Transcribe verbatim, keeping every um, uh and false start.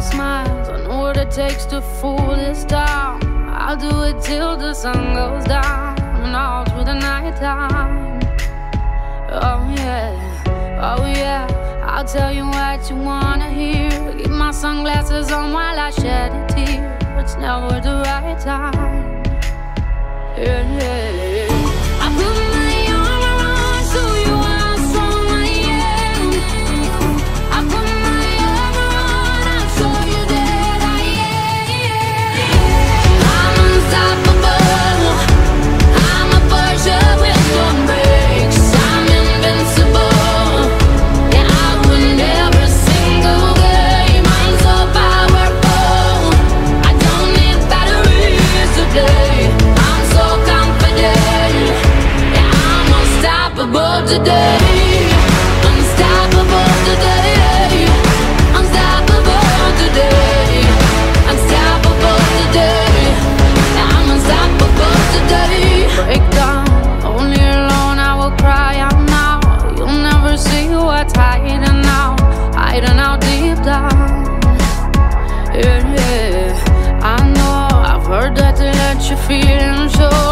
your smiles. I know what it takes to fool this town. I'll do it till the sun goes down and all through the night time. Oh yeah, oh yeah, I'll tell you what you wanna hear. Keep my sunglasses on while I shed a tear. It's never the right time. Yeah, yeah, yeah. I put my arm around so you are strong, I am. I put my arm around, I'll show you that I am. I'm unstoppable. I'm a Porsche with storm brakes. I'm invincible. Yeah, I win every single game. I'm so powerful. I don't need batteries today. I'm so confident. Yeah, I'm unstoppable today. Unstoppable today. Unstoppable today. Unstoppable today. Yeah, I'm unstoppable today. Break down, only alone I will cry out now. You'll never see what's hiding out, hiding out deep down. Yeah, yeah, I know, I've heard that they let you feel and show.